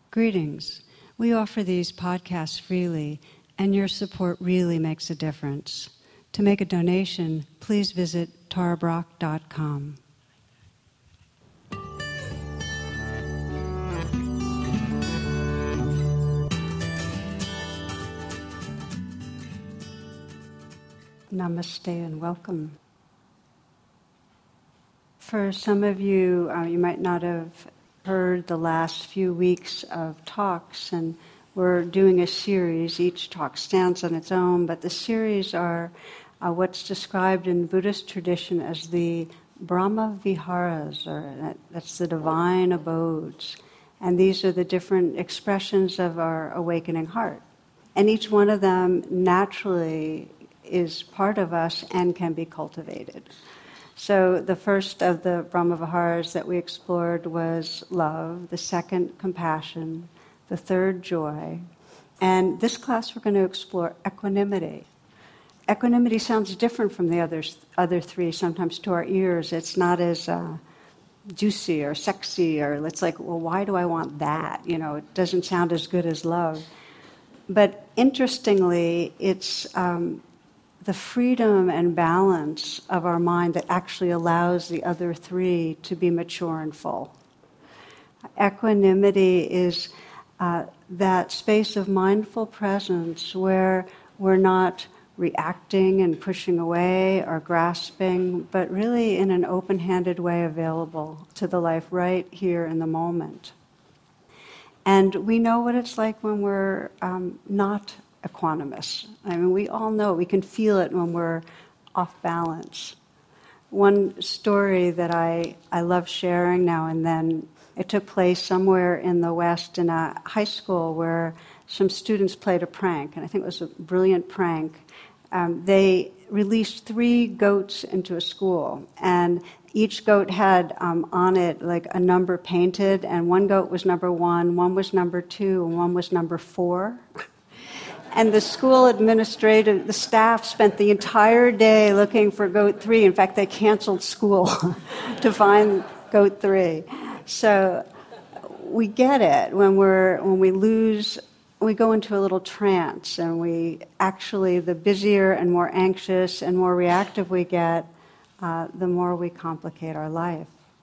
Greetings. We offer these podcasts freely, and your support really makes a difference. To make a donation, please visit tarabrach.com. Namaste and welcome. For some of you, you might not have heard the last few weeks of talks, and we're doing a series. Each talk stands on its own, but the series are what's described in Buddhist tradition as the Brahma Viharas, or that's the divine abodes. And these are the different expressions of our awakening heart. And each one of them naturally is part of us and can be cultivated. So the first of the Brahma Viharas that we explored was love, the second, compassion, the third, joy. And this class we're going to explore equanimity. Equanimity sounds different from the other three. Sometimes to our ears it's not as juicy or sexy, or it's like, well, why do I want that? You know, it doesn't sound as good as love. But interestingly, it's the freedom and balance of our mind that actually allows the other three to be mature and full. Equanimity is that space of mindful presence where we're not reacting and pushing away or grasping, but really in an open-handed way available to the life right here in the moment. And we know what it's like when we're not equanimous. I mean, we all know, we can feel it when we're off balance. One story that I love sharing now and then, it took place somewhere in the West in a high school where some students played a prank, and I think it was a brilliant prank. They released 3 goats into a school, and each goat had on it like a number painted, and one goat was number 1, one was number 2, and one was number 4. And the school administrator, the staff spent the entire day looking for goat 3. In fact, they canceled school to find goat 3. So we get it when we go into a little trance, and we actually, the busier and more anxious and more reactive we get, the more we complicate our life.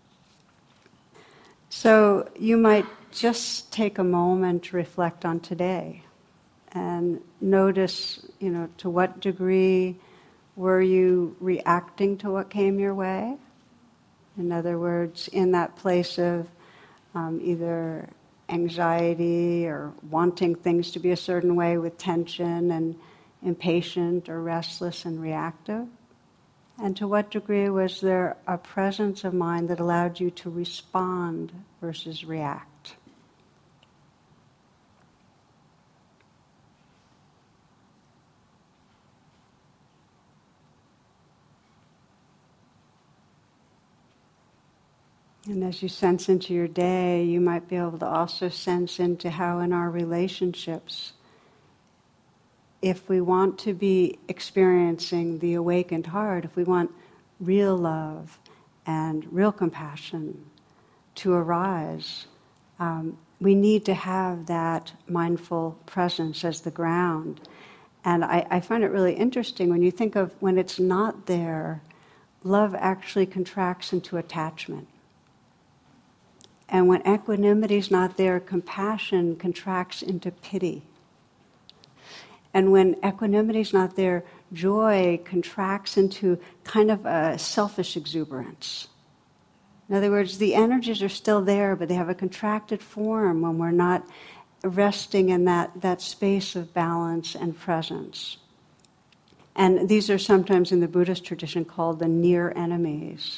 So you might just take a moment to reflect on today and notice, to what degree were you reacting to what came your way? In other words, in that place of either anxiety or wanting things to be a certain way with tension and impatient or restless and reactive? And to what degree was there a presence of mind that allowed you to respond versus react? And as you sense into your day, you might be able to also sense into how in our relationships, if we want to be experiencing the awakened heart, if we want real love and real compassion to arise, we need to have that mindful presence as the ground. And I find it really interesting when you think of when it's not there, love actually contracts into attachment. And when equanimity is not there, compassion contracts into pity. And when equanimity is not there, joy contracts into kind of a selfish exuberance. In other words, the energies are still there, but they have a contracted form when we're not resting in that space of balance and presence. And these are sometimes in the Buddhist tradition called the near enemies.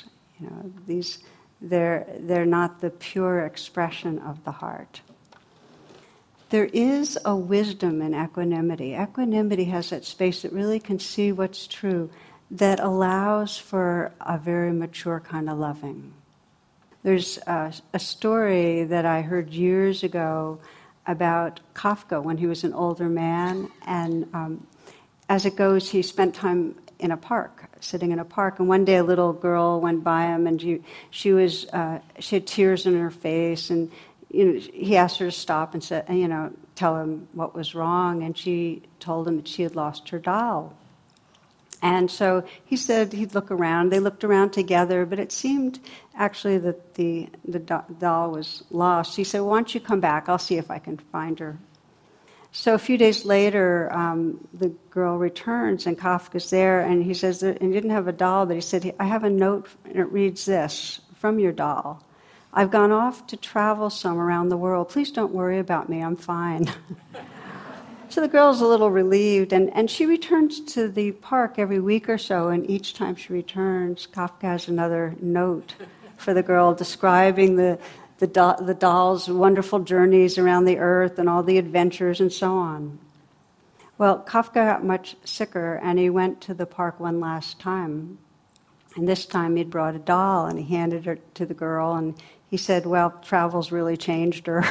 They're not the pure expression of the heart. There is a wisdom in equanimity. Equanimity has that space that really can see what's true, that allows for a very mature kind of loving. There's a story that I heard years ago about Kafka when he was an older man, and as it goes, he spent time in a park, sitting in a park, and one day a little girl went by him, and she had tears in her face, and he asked her to stop and said, tell him what was wrong, and she told him that she had lost her doll. And so he said he'd look around. They looked around together, but it seemed actually that the doll was lost. He said, why don't you come back? I'll see if I can find her. So a few days later, the girl returns, and Kafka's there, and he says, and he didn't have a doll, but he said, I have a note, and it reads this, from your doll. I've gone off to travel some around the world. Please don't worry about me. I'm fine. So the girl's a little relieved, and she returns to the park every week or so, and each time she returns, Kafka has another note for the girl describing the doll's wonderful journeys around the earth and all the adventures and so on. Well, Kafka got much sicker, and he went to the park one last time. And this time he'd brought a doll, and he handed her to the girl, and he said, well, travel's really changed her.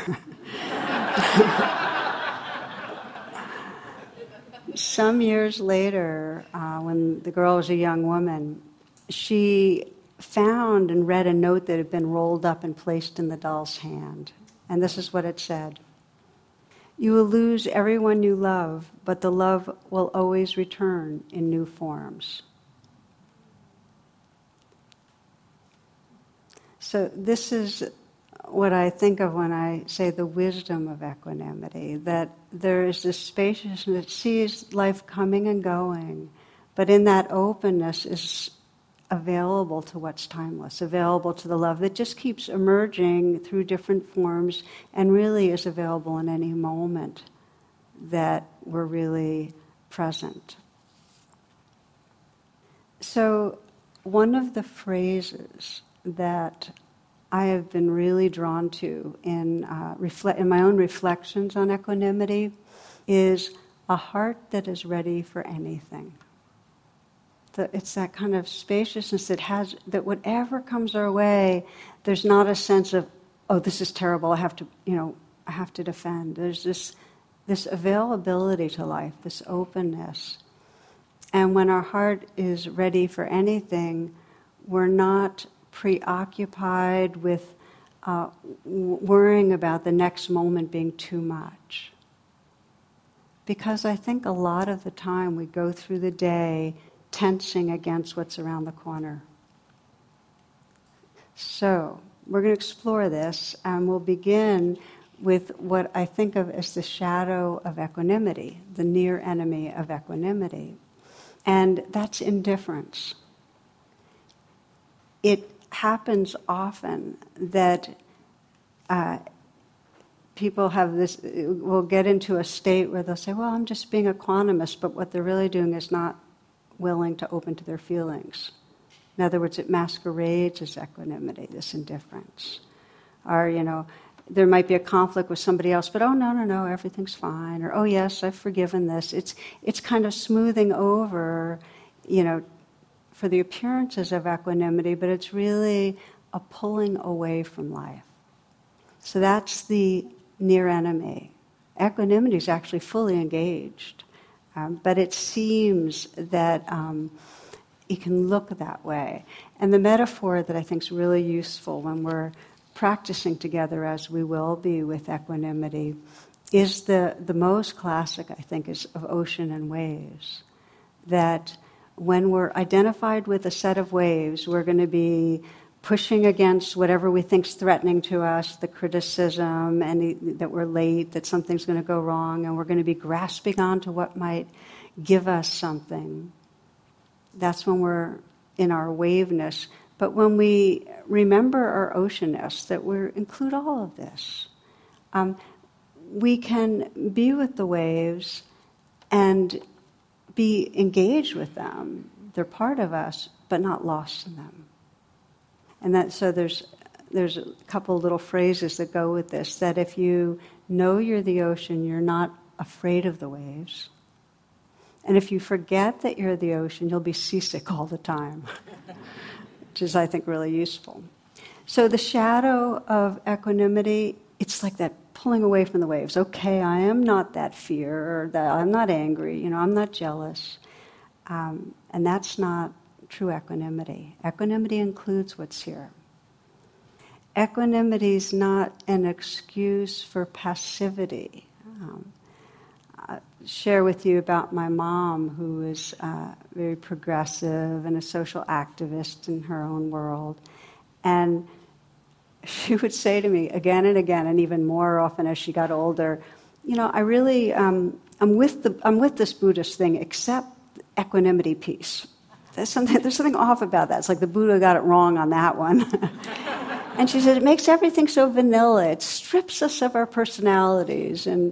Some years later, when the girl was a young woman, she found and read a note that had been rolled up and placed in the doll's hand. And this is what it said. You will lose everyone you love, but the love will always return in new forms. So this is what I think of when I say the wisdom of equanimity, that there is this spaciousness that sees life coming and going, but in that openness is available to what's timeless, available to the love that just keeps emerging through different forms and really is available in any moment that we're really present. So one of the phrases that I have been really drawn to in my own reflections on equanimity is a heart that is ready for anything. It's that kind of spaciousness that whatever comes our way, there's not a sense of, oh, this is terrible, I have to defend. There's this availability to life, this openness. And when our heart is ready for anything, we're not preoccupied with worrying about the next moment being too much. Because I think a lot of the time we go through the day tensing against what's around the corner. So we're going to explore this, and we'll begin with what I think of as the shadow of equanimity, the near enemy of equanimity. And that's indifference. It happens often that people will get into a state where they'll say, well, I'm just being equanimous, but what they're really doing is not willing to open to their feelings. In other words, it masquerades as equanimity, this indifference. Or, there might be a conflict with somebody else, but no, everything's fine. Or, oh yes, I've forgiven this. It's kind of smoothing over, for the appearances of equanimity, but it's really a pulling away from life. So that's the near enemy. Equanimity is actually fully engaged, but it seems that it can look that way. And the metaphor that I think is really useful when we're practicing together, as we will be with equanimity, is the most classic, I think, is of ocean and waves. That when we're identified with a set of waves, we're going to be pushing against whatever we think's threatening to us, the criticism, and that we're late, that something's going to go wrong, and we're going to be grasping onto what might give us something. That's when we're in our waveness. But when we remember our oceanness, that we include all of this, we can be with the waves and be engaged with them. They're part of us, but not lost in them. And so there's a couple little phrases that go with this, that if you know you're the ocean, you're not afraid of the waves. And if you forget that you're the ocean, you'll be seasick all the time, which is, I think, really useful. So the shadow of equanimity, it's like that pulling away from the waves. Okay, I am not that fear, or that I'm not angry, I'm not jealous. And that's not true equanimity. Equanimity includes what's here. equanimity is not an excuse for passivity. I'll share with you about my mom, who is very progressive and a social activist in her own world. And she would say to me again and again, and even more often as she got older, I really, I'm with this Buddhist thing, except the equanimity piece. There's something off about that. It's like the Buddha got it wrong on that one. And she said, it makes everything so vanilla. It strips us of our personalities. And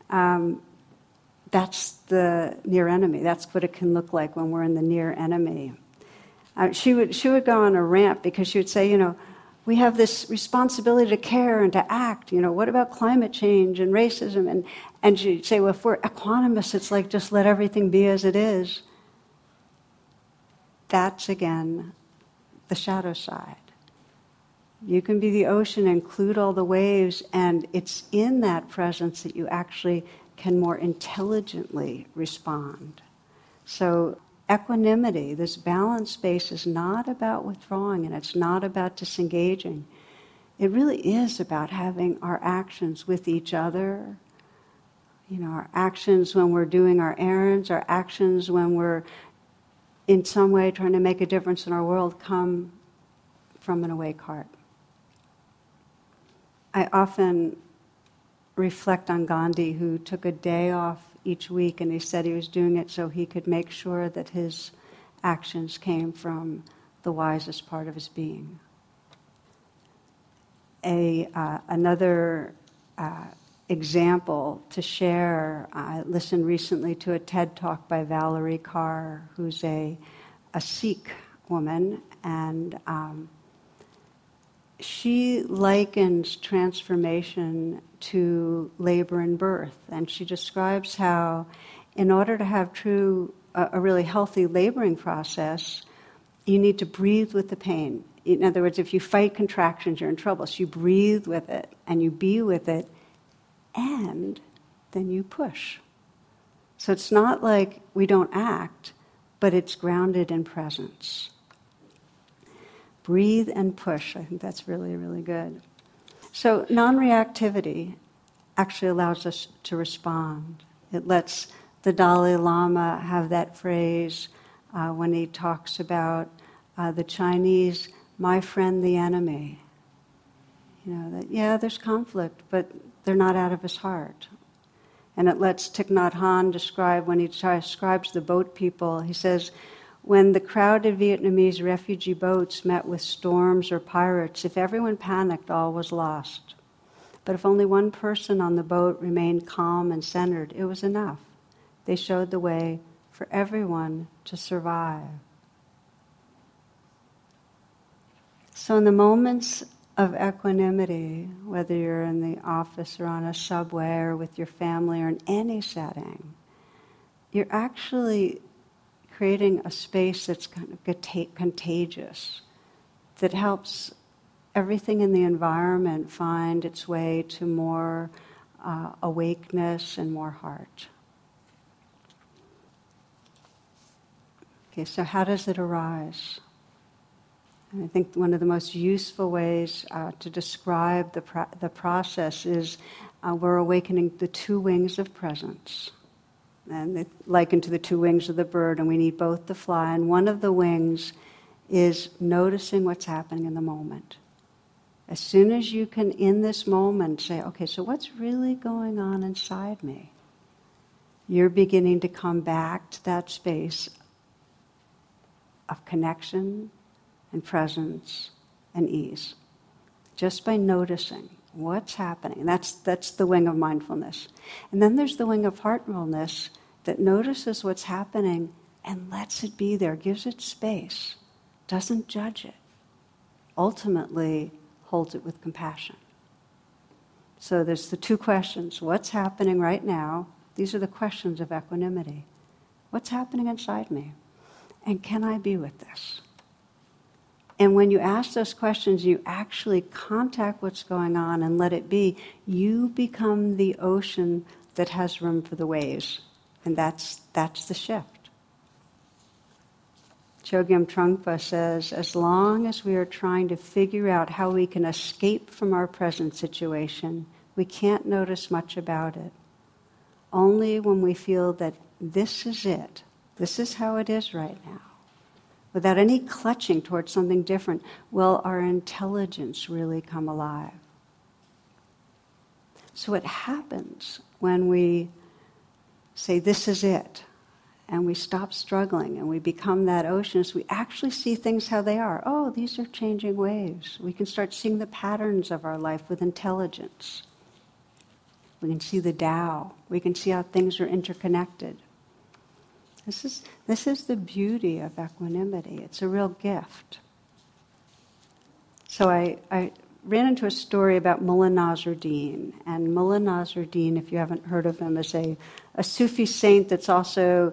that's the near enemy. That's what it can look like when we're in the near enemy. She would go on a rant because she would say, we have this responsibility to care and to act. What about climate change and racism? And she'd say, well, if we're equanimous, it's like just let everything be as it is. That's, again, the shadow side. You can be the ocean, include all the waves, and it's in that presence that you actually can more intelligently respond. So equanimity, this balanced space, is not about withdrawing, and it's not about disengaging. It really is about having our actions with each other, our actions when we're doing our errands, our actions when we're in some way trying to make a difference in our world, come from an awake heart. I often reflect on Gandhi, who took a day off each week, and he said he was doing it so he could make sure that his actions came from the wisest part of his being. Another example to share, I listened recently to a TED Talk by Valerie Carr, who's a Sikh woman, and she likens transformation to labor and birth. And she describes how, in order to have a really healthy laboring process, you need to breathe with the pain. In other words, if you fight contractions, you're in trouble. So you breathe with it, and you be with it, and then you push. So it's not like we don't act, but it's grounded in presence. Breathe and push. I think that's really, really good. So non-reactivity actually allows us to respond. It lets the Dalai Lama have that phrase when he talks about the Chinese, my friend, the enemy. There's conflict, but they're not out of his heart. And it lets Thich Nhat Hanh describe, when he describes the boat people, he says, when the crowded Vietnamese refugee boats met with storms or pirates, if everyone panicked, all was lost. But if only one person on the boat remained calm and centered, it was enough. They showed the way for everyone to survive. So in the moments of equanimity, whether you're in the office or on a subway or with your family or in any setting, you're actually creating a space that's kind of contagious, that helps everything in the environment find its way to more awakeness and more heart. Okay, so how does it arise? And I think one of the most useful ways to describe the process is we're awakening the two wings of presence. And they liken to the two wings of the bird, and we need both to fly. And one of the wings is noticing what's happening in the moment. As soon as you can, in this moment, say, okay, so what's really going on inside me? You're beginning to come back to that space of connection and presence and ease, just by noticing what's happening. And that's the wing of mindfulness. And then there's the wing of heartfulness that notices what's happening and lets it be there, gives it space, doesn't judge it, ultimately holds it with compassion. So there's the two questions. What's happening right now? These are the questions of equanimity. What's happening inside me? And can I be with this? And when you ask those questions, you actually contact what's going on and let it be. You become the ocean that has room for the waves. And that's the shift. Chogyam Trungpa says, as long as we are trying to figure out how we can escape from our present situation, we can't notice much about it. Only when we feel that this is it, this is how it is right now, without any clutching towards something different, will our intelligence really come alive. So what happens when we say, this is it, and we stop struggling and we become that ocean, is we actually see things how they are. Oh, these are changing waves. We can start seeing the patterns of our life with intelligence. We can see the Tao. We can see how things are interconnected. This is the beauty of equanimity. It's a real gift. So I ran into a story about Mullah Nasruddin. And Mullah Nasruddin, if you haven't heard of him, is a Sufi saint that's also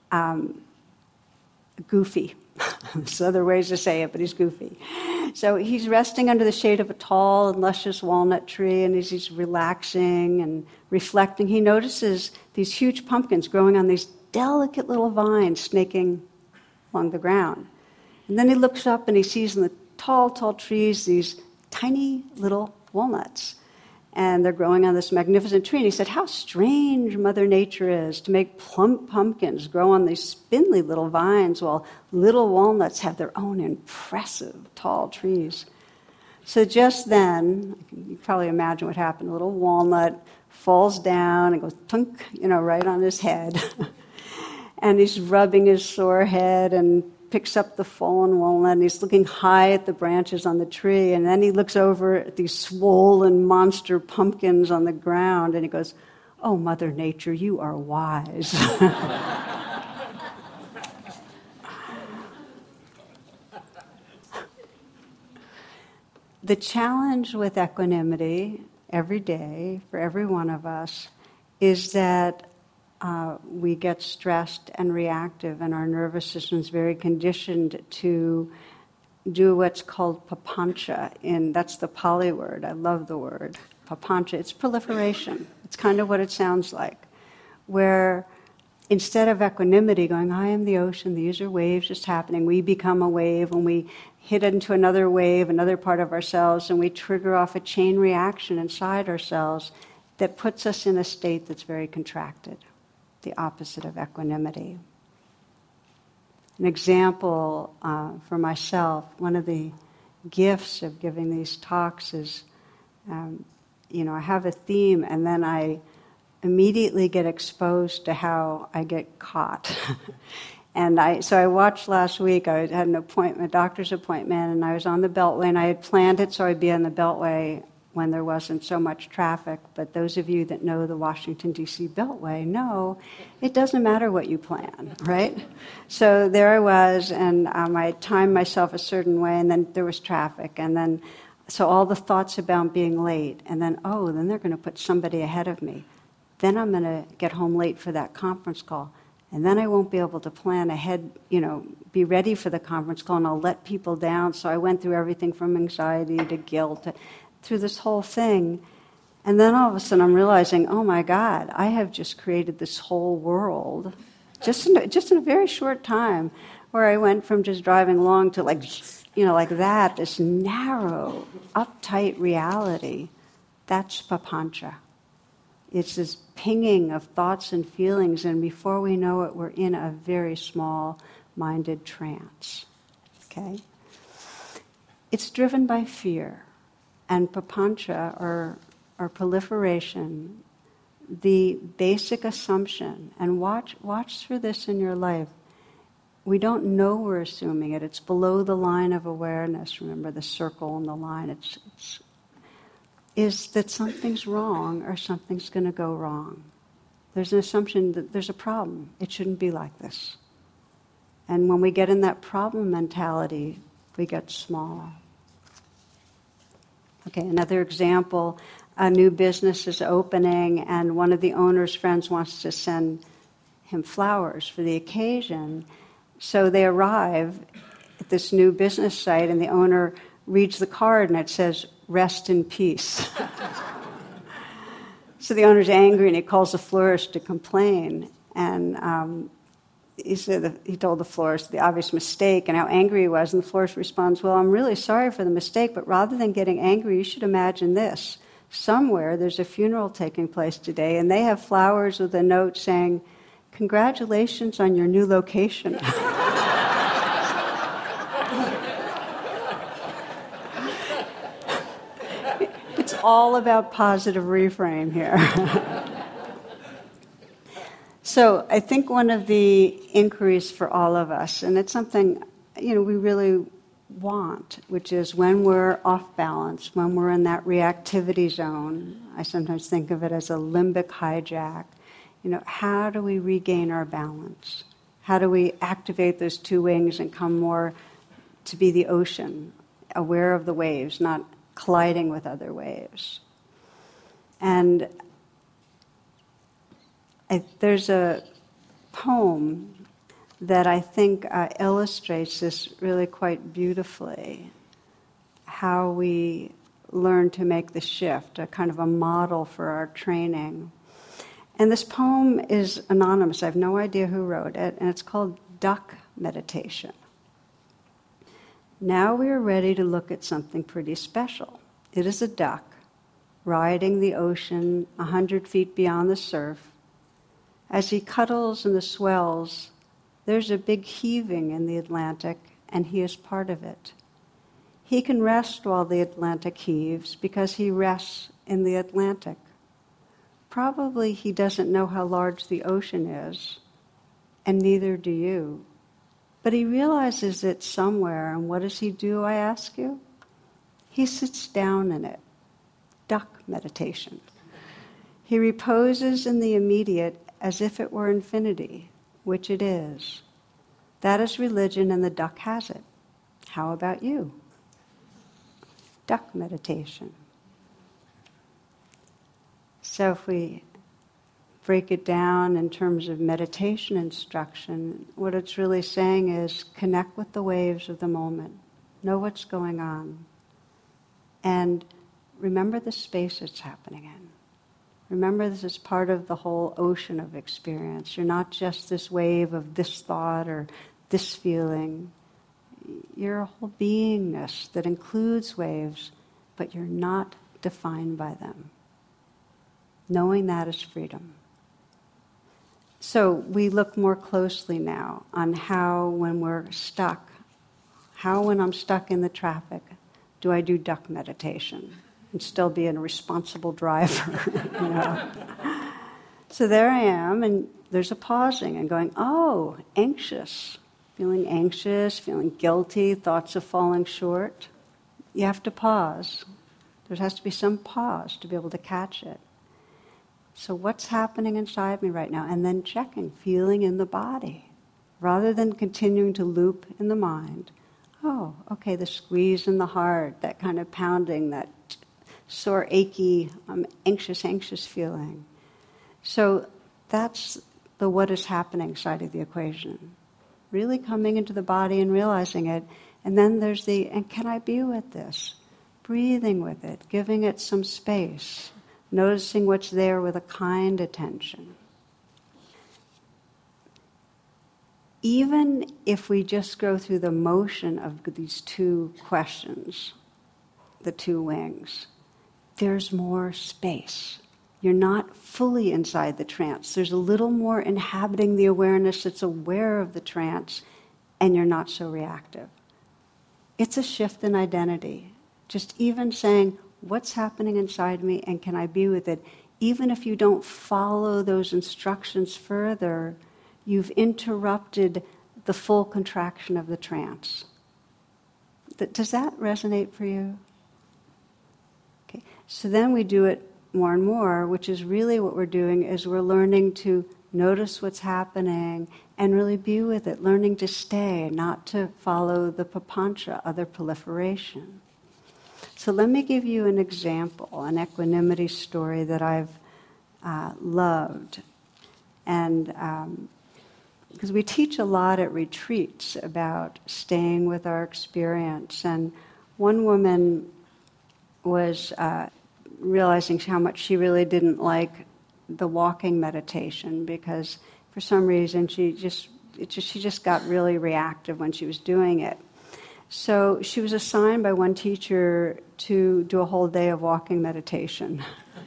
goofy. There's other ways to say it, but he's goofy. So he's resting under the shade of a tall and luscious walnut tree, and as he's relaxing and reflecting, he notices these huge pumpkins growing on these delicate little vines snaking along the ground. And then he looks up and he sees in the tall, tall trees these tiny little walnuts. And they're growing on this magnificent tree. And he said, how strange Mother Nature is to make plump pumpkins grow on these spindly little vines while little walnuts have their own impressive tall trees. So just then, you can probably imagine what happened. A little walnut falls down and goes tunk, right on his head. And he's rubbing his sore head and picks up the fallen walnut, and he's looking high at the branches on the tree, and then he looks over at these swollen monster pumpkins on the ground, and he goes, oh, Mother Nature, you are wise. The challenge with equanimity every day for every one of us is that we get stressed and reactive, and our nervous system is very conditioned to do what's called papancha. That's the Pali word. I love the word. Papancha. It's proliferation. It's kind of what it sounds like, where instead of equanimity, going, I am the ocean, these are waves just happening, we become a wave, and we hit into another wave, another part of ourselves, and we trigger off a chain reaction inside ourselves that puts us in a state that's very contracted. The opposite of equanimity. An example for myself, one of the gifts of giving these talks is, I have a theme and then I immediately get exposed to how I get caught. So I watched last week, I had an appointment, a doctor's appointment, and I was on the Beltway, and I had planned it so I'd be on the Beltway when there wasn't so much traffic. But those of you that know the Washington, D.C. Beltway know it doesn't matter what you plan, right? So there I was, and I timed myself a certain way, and then there was traffic. And then, so all the thoughts about being late, and then, then they're going to put somebody ahead of me. Then I'm going to get home late for that conference call. And then I won't be able to plan ahead, be ready for the conference call, and I'll let people down. So I went through everything from anxiety to guilt, through this whole thing. And then all of a sudden I'm realizing, oh my God, I have just created this whole world, just in a very short time, where I went from just driving along to like that, this narrow, uptight reality. That's papancha. It's this pinging of thoughts and feelings, and before we know it, we're in a very small-minded trance. Okay? It's driven by fear. And papancha, or proliferation, the basic assumption, and watch for this in your life. We don't know we're assuming it. It's below the line of awareness. Remember the circle and the line. Is that something's wrong or something's going to go wrong. There's an assumption that there's a problem. It shouldn't be like this. And when we get in that problem mentality, we get small. Okay, another example, a new business is opening and one of the owner's friends wants to send him flowers for the occasion. So they arrive at this new business site and the owner reads the card and it says, "Rest in peace." So the owner's angry and he calls the florist to complain. And he told the florist the obvious mistake and how angry he was, and the florist responds, well, I'm really sorry for the mistake, but rather than getting angry, you should imagine this. Somewhere there's a funeral taking place today, and they have flowers with a note saying, congratulations on your new location. It's all about positive reframe here. So I think one of the inquiries for all of us, and it's something we really want, which is when we're off balance, when we're in that reactivity zone, I sometimes think of it as a limbic hijack, how do we regain our balance? How do we activate those two wings and come more to be the ocean, aware of the waves, not colliding with other waves? And there's a poem that I think illustrates this really quite beautifully, how we learn to make the shift, a kind of a model for our training. And this poem is anonymous. I have no idea who wrote it, and it's called Duck Meditation. Now we are ready to look at something pretty special. It is a duck riding the ocean 100 feet beyond the surf. As he cuddles in the swells, there's a big heaving in the Atlantic, and he is part of it. He can rest while the Atlantic heaves because he rests in the Atlantic. Probably he doesn't know how large the ocean is, and neither do you. But he realizes it somewhere, and what does he do, I ask you? He sits down in it. Duck meditation. He reposes in the immediate as if it were infinity, which it is. That is religion, and the duck has it. How about you? Duck meditation. So if we break it down in terms of meditation instruction, what it's really saying is connect with the waves of the moment. Know what's going on. And remember the space it's happening in. Remember, this is part of the whole ocean of experience. You're not just this wave of this thought or this feeling. You're a whole beingness that includes waves, but you're not defined by them. Knowing that is freedom. So we look more closely now on how, when we're stuck, when I'm stuck in the traffic, do I do duck meditation and still be a responsible driver? So there I am, and there's a pausing and going, oh, anxious, feeling guilty, thoughts of falling short. You have to pause. There has to be some pause to be able to catch it. So what's happening inside me right now? And then checking, feeling in the body. Rather than continuing to loop in the mind, oh, okay, the squeeze in the heart, that kind of pounding, that sore, achy, anxious feeling. So that's the what is happening side of the equation. Really coming into the body and realizing it. And then there's the, and can I be with this? Breathing with it, giving it some space. Noticing what's there with a kind attention. Even if we just go through the motion of these two questions, the two wings, there's more space. You're not fully inside the trance. There's a little more inhabiting the awareness that's aware of the trance, and you're not so reactive. It's a shift in identity. Just even saying, what's happening inside me, and can I be with it? Even if you don't follow those instructions further, you've interrupted the full contraction of the trance. Does that resonate for you? Okay. So then we do it more and more, which is really what we're doing, is we're learning to notice what's happening and really be with it, learning to stay, not to follow the papancha, other proliferation. So let me give you an example, an equanimity story that I've loved. And because we teach a lot at retreats about staying with our experience. And one woman was realizing how much she really didn't like the walking meditation because for some reason she just she just got really reactive when she was doing it. So she was assigned by one teacher to do a whole day of walking meditation.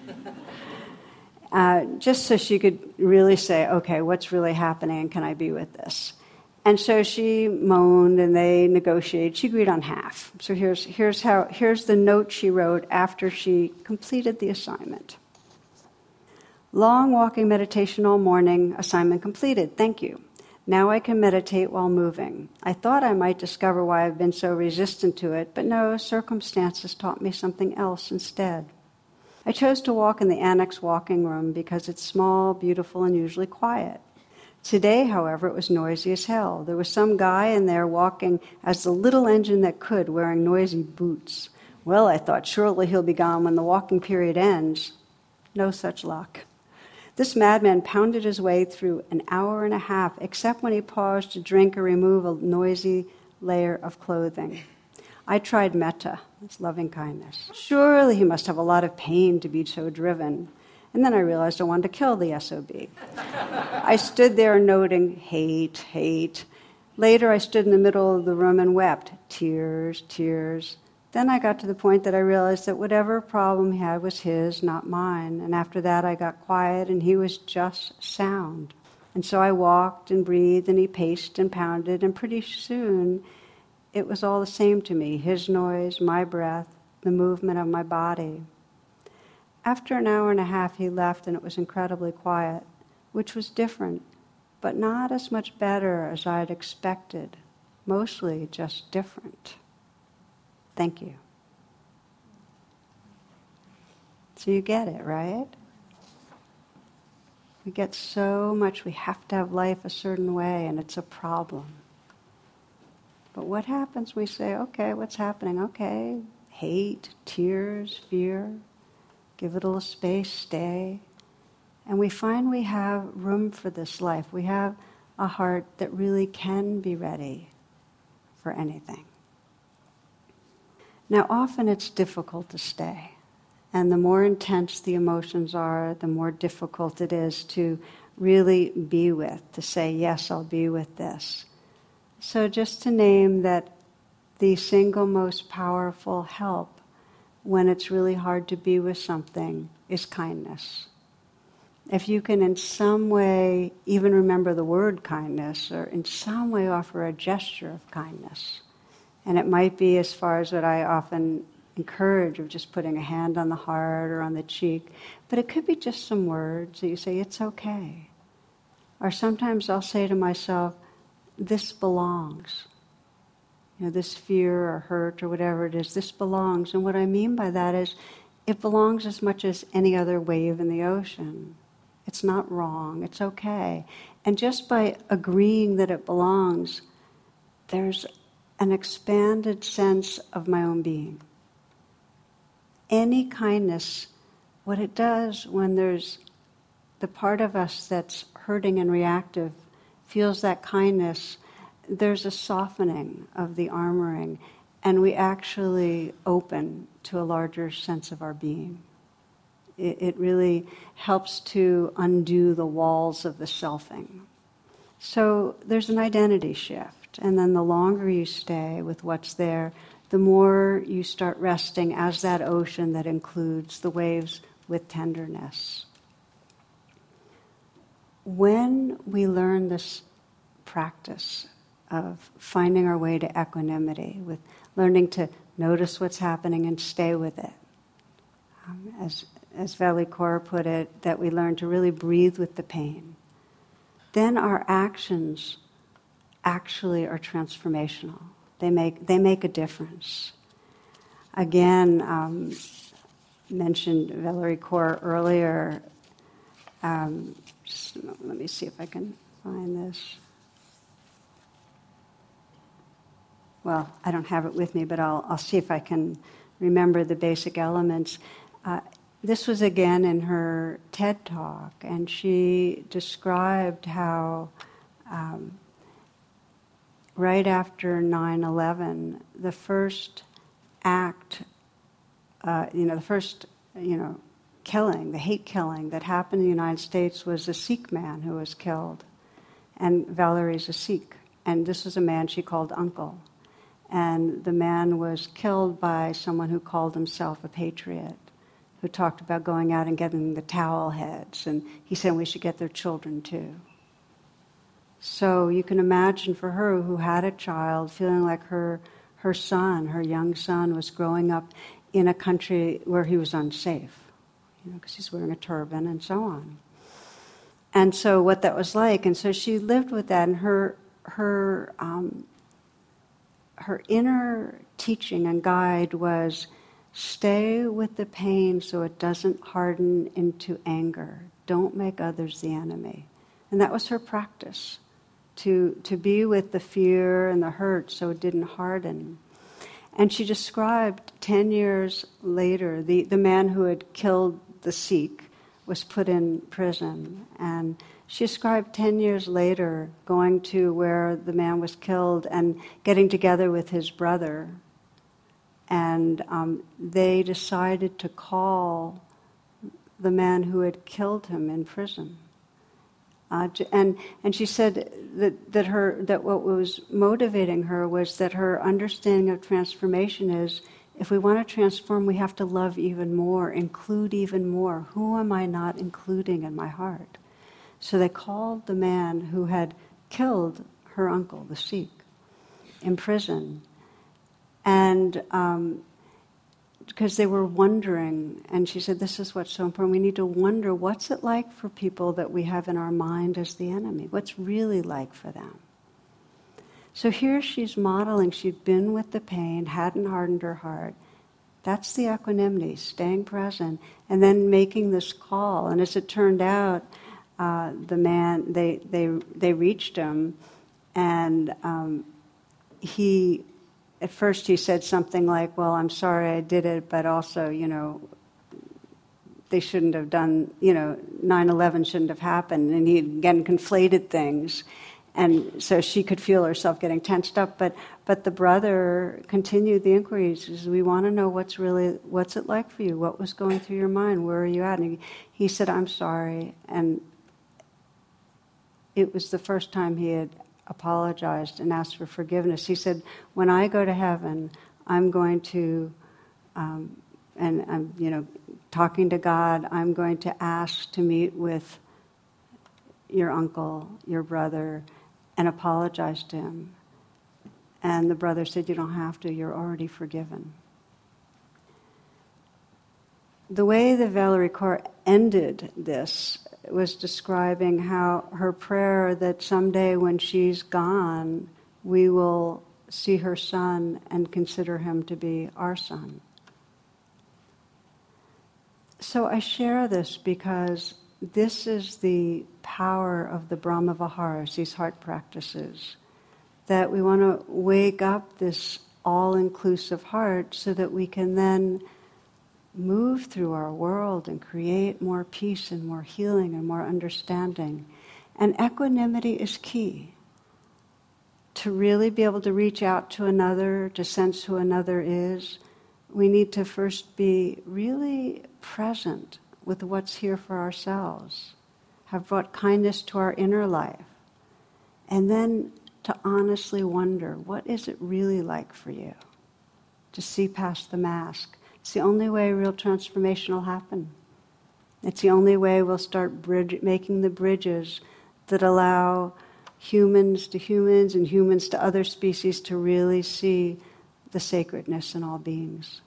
Just so she could really say, okay, what's really happening and can I be with this? And so she moaned and they negotiated. She agreed on half. So here's the note she wrote after she completed the assignment. Long walking meditation all morning, assignment completed, thank you. Now I can meditate while moving. I thought I might discover why I've been so resistant to it, but no, circumstances taught me something else instead. I chose to walk in the annex walking room because it's small, beautiful, and usually quiet. Today, however, it was noisy as hell. There was some guy in there walking as the little engine that could, wearing noisy boots. Well, I thought, surely he'll be gone when the walking period ends. No such luck. This madman pounded his way through an hour and a half, except when he paused to drink or remove a noisy layer of clothing. I tried metta, that's loving kindness. Surely he must have a lot of pain to be so driven. And then I realized I wanted to kill the SOB. I stood there noting hate, hate. Later I stood in the middle of the room and wept. Tears, tears. Then I got to the point that I realized that whatever problem he had was his, not mine. And after that I got quiet and he was just sound. And so I walked and breathed and he paced and pounded, and pretty soon it was all the same to me, his noise, my breath, the movement of my body. After an hour and a half he left and it was incredibly quiet, which was different, but not as much better as I had expected, mostly just different. Thank you. So you get it, right? We get so much, we have to have life a certain way, and it's a problem. But what happens when we say, okay, what's happening? Okay, hate, tears, fear, give it a little space, stay. And we find we have room for this life. We have a heart that really can be ready for anything. Now, often it's difficult to stay. And the more intense the emotions are, the more difficult it is to really be with, to say, yes, I'll be with this. So just to name that the single most powerful help when it's really hard to be with something is kindness. If you can in some way even remember the word kindness, or in some way offer a gesture of kindness, and it might be as far as what I often encourage of just putting a hand on the heart or on the cheek, but it could be just some words that you say, it's okay. Or sometimes I'll say to myself, this belongs. This fear or hurt or whatever it is, this belongs. And what I mean by that is it belongs as much as any other wave in the ocean. It's not wrong, it's okay. And just by agreeing that it belongs, there's an expanded sense of my own being. Any kindness, what it does when there's the part of us that's hurting and reactive, feels that kindness, there's a softening of the armoring, and we actually open to a larger sense of our being. It really helps to undo the walls of the selfing. So there's an identity shift, and then the longer you stay with what's there, the more you start resting as that ocean that includes the waves with tenderness. When we learn this practice of finding our way to equanimity, with learning to notice what's happening and stay with it, as Veli Kaur put it, that we learn to really breathe with the pain, then our actions actually are transformational. They make a difference. Again, mentioned Valerie Kaur earlier. Let me see if I can find this. Well, I don't have it with me, but I'll see if I can remember the basic elements. This was again in her TED Talk, and she described how right after 9/11, the first act, the first killing, the hate killing that happened in the United States was a Sikh man who was killed. And Valerie's a Sikh. And this was a man she called uncle. And the man was killed by someone who called himself a patriot, who talked about going out and getting the towel heads. And he said we should get their children too. So you can imagine for her, who had a child, feeling like her son, her young son, was growing up in a country where he was unsafe, because he's wearing a turban and so on. And so what that was like, and so she lived with that, and her inner teaching and guide was, stay with the pain so it doesn't harden into anger. Don't make others the enemy. And that was her practice, to be with the fear and the hurt so it didn't harden. And she described 10 years later, the man who had killed the Sikh was put in prison. And she described 10 years later going to where the man was killed and getting together with his brother. And they decided to call the man who had killed him in prison. And she said that what was motivating her was that her understanding of transformation is, if we want to transform, we have to love even more, include even more. Who am I not including in my heart? So they called the man who had killed her uncle, the Sikh, in prison. And because they were wondering, and she said, this is what's so important. We need to wonder, what's it like for people that we have in our mind as the enemy? What's really like for them? So here she's modeling, she'd been with the pain, hadn't hardened her heart. That's the equanimity, staying present, and then making this call. And as it turned out, the man, they reached him, and at first he said something like, well, I'm sorry I did it, but also, they shouldn't have done, 9/11 shouldn't have happened. And he again conflated things. And so she could feel herself getting tensed up. But the brother continued the inquiries. He says, we want to know what's it like for you? What was going through your mind? Where are you at? And he said, I'm sorry. And it was the first time he had apologized and asked for forgiveness. He said, when I go to heaven, I'm going to, and I'm, talking to God, I'm going to ask to meet with your uncle, your brother, and apologize to him. And the brother said, you don't have to, you're already forgiven. The way that Valerie Kaur ended this was describing how her prayer that someday when she's gone, we will see her son and consider him to be our son. So I share this because this is the power of the Brahma Viharas, these heart practices, that we want to wake up this all-inclusive heart so that we can then move through our world and create more peace and more healing and more understanding. And equanimity is key. To really be able to reach out to another, to sense who another is, we need to first be really present with what's here for ourselves, have brought kindness to our inner life, and then to honestly wonder, what is it really like for you? To see past the mask. It's the only way real transformation will happen. It's the only way we'll start making the bridges that allow humans to humans and humans to other species to really see the sacredness in all beings.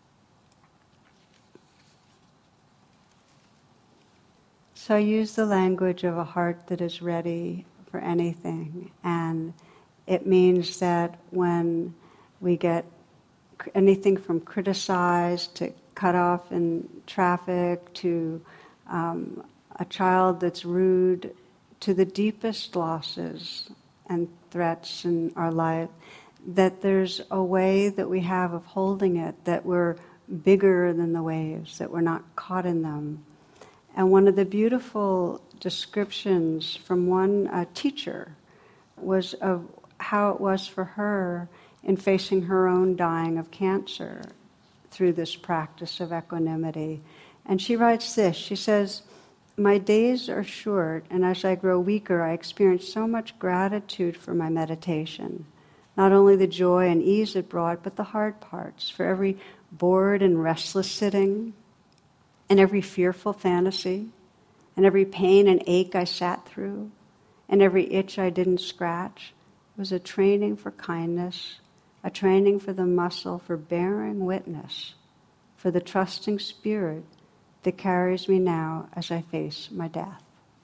So I use the language of a heart that is ready for anything, and it means that when we get anything from criticized to cut off in traffic to a child that's rude, to the deepest losses and threats in our life, that there's a way that we have of holding it, that we're bigger than the waves, that we're not caught in them. And one of the beautiful descriptions from one teacher was of how it was for her in facing her own dying of cancer through this practice of equanimity. And she writes this, she says, my days are short, and as I grow weaker, I experience so much gratitude for my meditation. Not only the joy and ease it brought, but the hard parts, for every bored and restless sitting, and every fearful fantasy, and every pain and ache I sat through, and every itch I didn't scratch. It was a training for kindness, a training for the muscle for bearing witness, for the trusting spirit that carries me now as I face my death.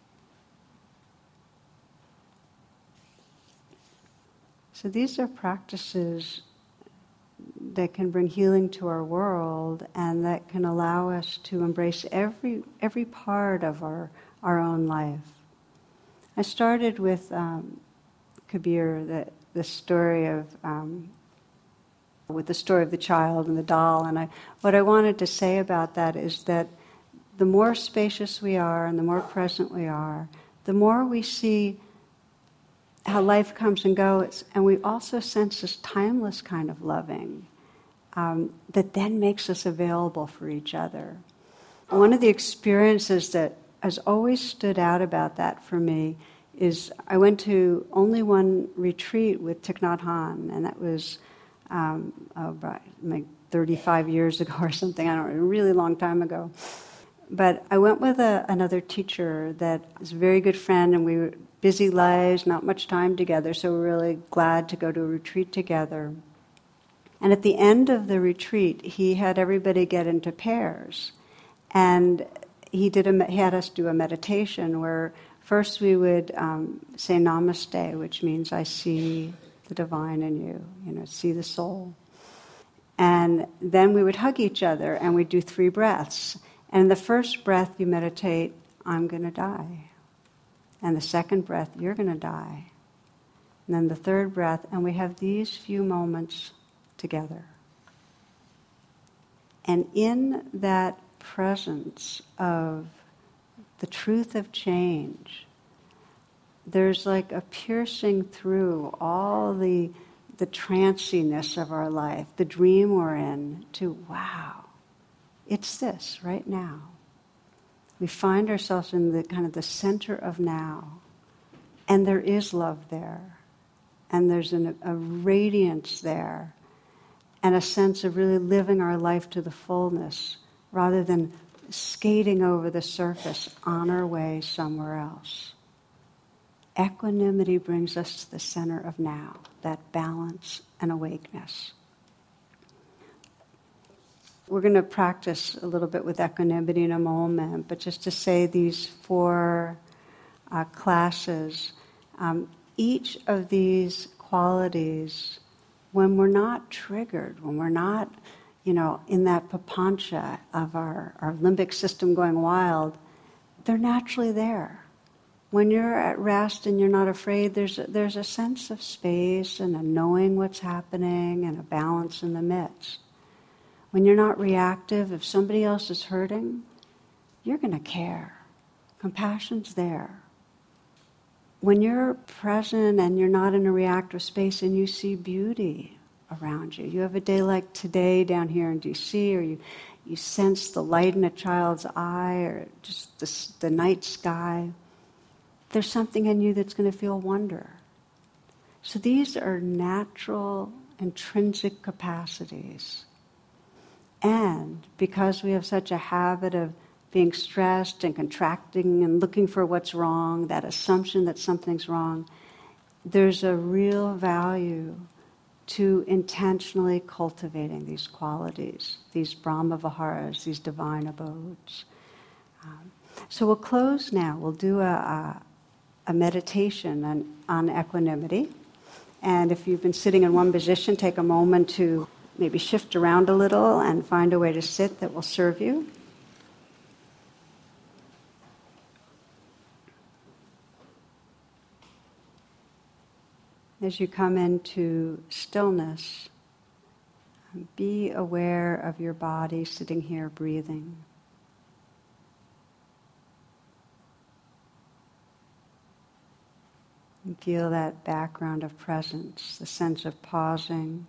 So these are practices that can bring healing to our world and that can allow us to embrace every part of our own life. I started with Kabir, the story of with the story of the child and the doll, and what I wanted to say about that is that the more spacious we are and the more present we are, the more we see how life comes and goes, and we also sense this timeless kind of loving that then makes us available for each other. One of the experiences that has always stood out about that for me is I went to only one retreat with Thich Nhat Hanh, and that was about like 35 years ago or something, I don't know, a really long time ago. But I went with another teacher that is a very good friend, and we were busy lives, not much time together, so we're really glad to go to a retreat together. And at the end of the retreat, he had everybody get into pairs. And he had us do a meditation where first we would say namaste, which means I see the divine in you, see the soul. And then we would hug each other and we'd do 3 breaths. And in the first breath you meditate, I'm going to die. And the second breath, you're going to die. And then the third breath, and we have these few moments together. And in that presence of the truth of change, there's like a piercing through all the tranciness of our life, the dream we're in, to wow, it's this right now. We find ourselves in the kind of the center of now, and there is love there, and there's a radiance there, and a sense of really living our life to the fullness, rather than skating over the surface on our way somewhere else. Equanimity brings us to the center of now, that balance and awakeness. We're going to practice a little bit with equanimity in a moment, but just to say these 4 classes, each of these qualities, when we're not triggered, when we're not, in that papancha of our limbic system going wild, they're naturally there. When you're at rest and you're not afraid, there's a sense of space and a knowing what's happening and a balance in the midst. When you're not reactive, if somebody else is hurting, you're going to care. Compassion's there. When you're present and you're not in a reactive space and you see beauty around you, you have a day like today down here in D.C., or you sense the light in a child's eye, or just the night sky, there's something in you that's going to feel wonder. So these are natural, intrinsic capacities. And because we have such a habit of being stressed and contracting and looking for what's wrong, that assumption that something's wrong, there's a real value to intentionally cultivating these qualities, these Brahma Viharas, these divine abodes. So we'll close now. We'll do a meditation on equanimity. And if you've been sitting in one position, take a moment to maybe shift around a little and find a way to sit that will serve you. As you come into stillness, be aware of your body sitting here breathing. And feel that background of presence, the sense of pausing,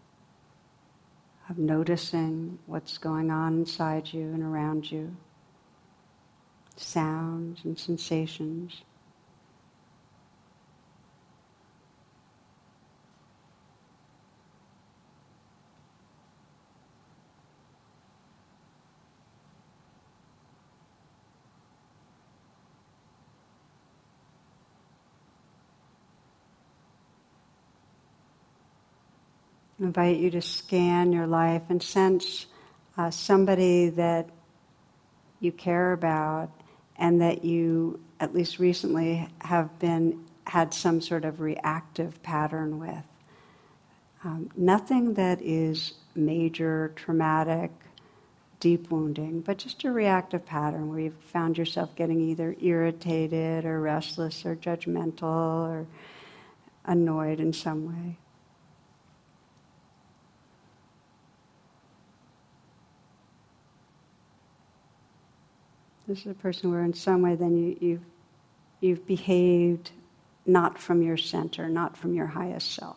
of noticing what's going on inside you and around you. sounds and sensations. I invite you to scan your life and sense somebody that you care about and that you, at least recently, had some sort of reactive pattern with. Nothing that is major, traumatic, deep wounding, but just a reactive pattern where you've found yourself getting either irritated or restless or judgmental or annoyed in some way. This is a person where in some way then you've behaved not from your center, not from your highest self.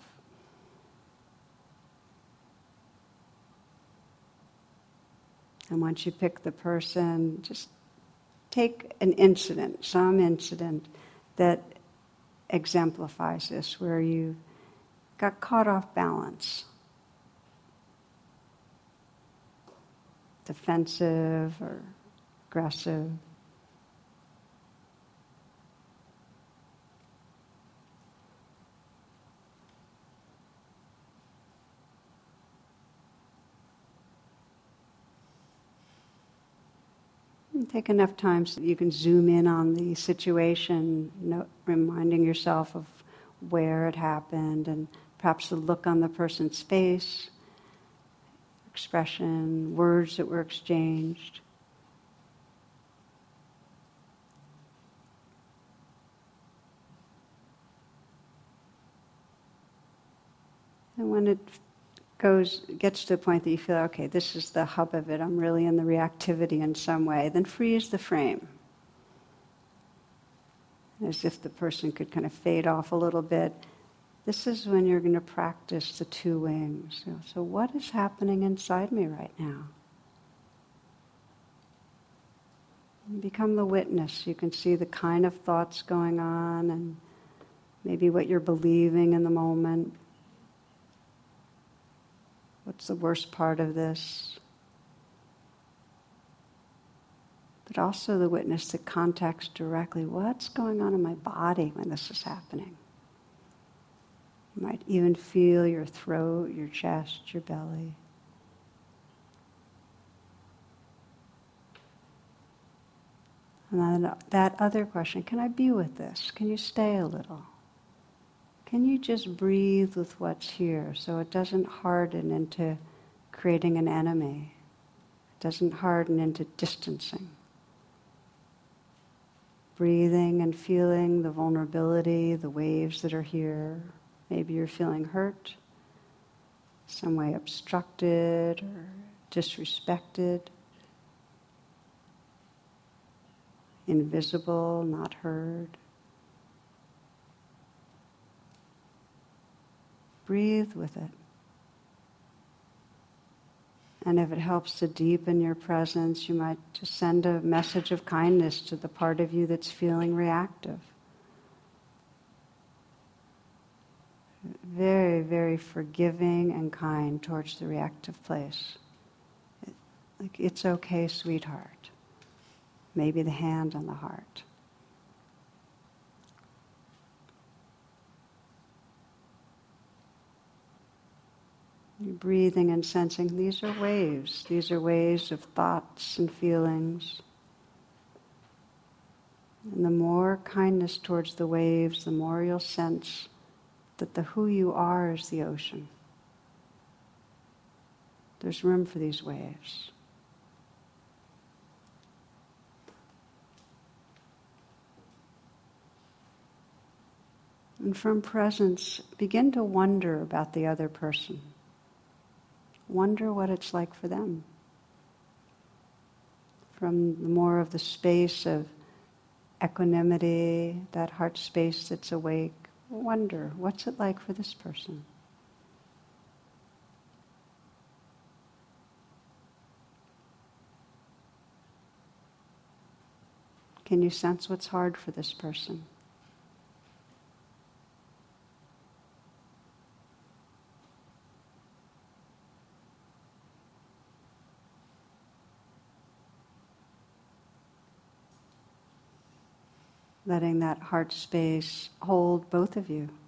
And once you pick the person, just take an incident, some incident that exemplifies this, where you got caught off balance, defensive or aggressive. And take enough time so that you can zoom in on the situation, reminding yourself of where it happened and perhaps the look on the person's face, expression, words that were exchanged. And when it gets to the point that you feel, okay, this is the hub of it, I'm really in the reactivity in some way, then freeze the frame. As if the person could kind of fade off a little bit. This is when you're going to practice the two wings. So what is happening inside me right now? And become the witness. You can see the kind of thoughts going on and maybe what you're believing in the moment. What's the worst part of this? But also the witness that contacts directly what's going on in my body when this is happening. You might even feel your throat, your chest, your belly. And then that other question, can I be with this? Can you stay a little? Can you just breathe with what's here so it doesn't harden into creating an enemy? It doesn't harden into distancing. Breathing and feeling the vulnerability, the waves that are here. Maybe you're feeling hurt, some way obstructed or disrespected, invisible, not heard. Breathe with it. And if it helps to deepen your presence, you might just send a message of kindness to the part of you that's feeling reactive. Very, very forgiving and kind towards the reactive place. Like, it's okay, sweetheart. Maybe the hand on the heart. You're breathing and sensing these are waves. These are waves of thoughts and feelings. And the more kindness towards the waves, the more you'll sense that the who you are is the ocean. There's room for these waves. And from presence, begin to wonder about the other person. Wonder what it's like for them. From more of the space of equanimity, that heart space that's awake, wonder, what's it like for this person? Can you sense what's hard for this person? Letting that heart space hold both of you.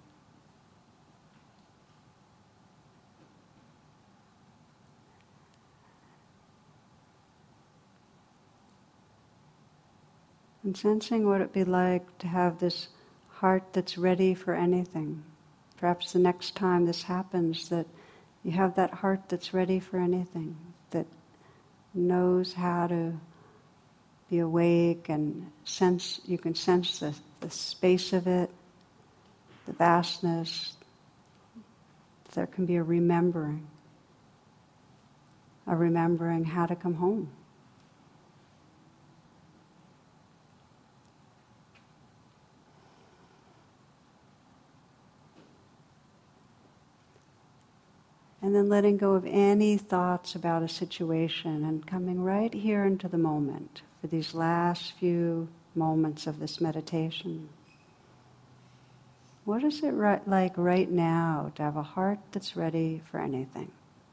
And sensing what it'd be like to have this heart that's ready for anything. Perhaps the next time this happens, that you have that heart that's ready for anything, that knows how to be awake and sense. You can sense the space of it, the vastness. There can be a remembering how to come home. And then letting go of any thoughts about a situation and coming right here into the moment for these last few moments of this meditation. What is it like right now to have a heart that's ready for anything?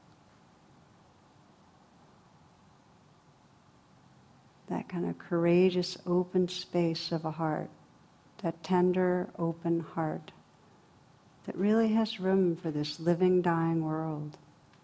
That kind of courageous, open space of a heart, that tender, open heart that really has room for this living, dying world.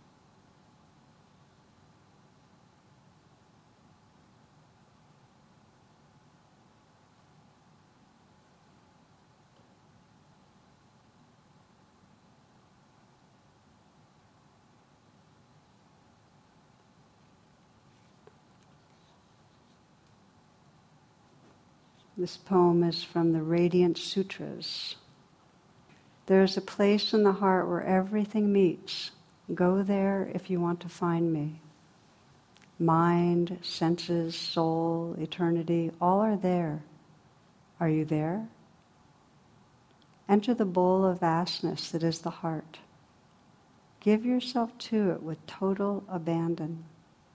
This poem is from the Radiant Sutras. There's a place in the heart where everything meets. Go there if you want to find me. Mind, senses, soul, eternity, all are there. Are you there? Enter the bowl of vastness that is the heart. Give yourself to it with total abandon.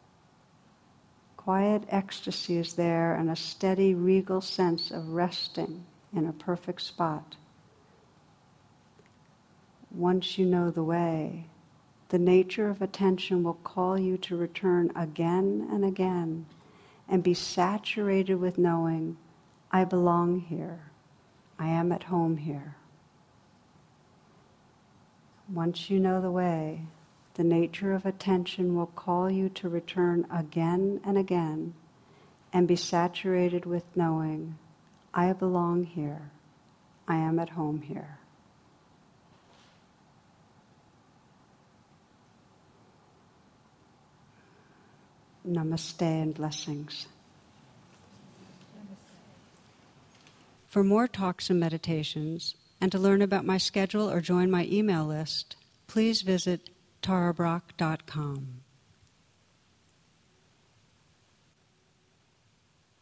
Quiet ecstasy is there and a steady, regal sense of resting in a perfect spot. Once you know the way, the nature of attention will call you to return again and again and be saturated with knowing, I belong here. I am at home here. Once you know the way, the nature of attention will call you to return again and again and be saturated with knowing, I belong here. I am at home here. Namaste and blessings. For more talks and meditations, and to learn about my schedule or join my email list, please visit tarabrach.com.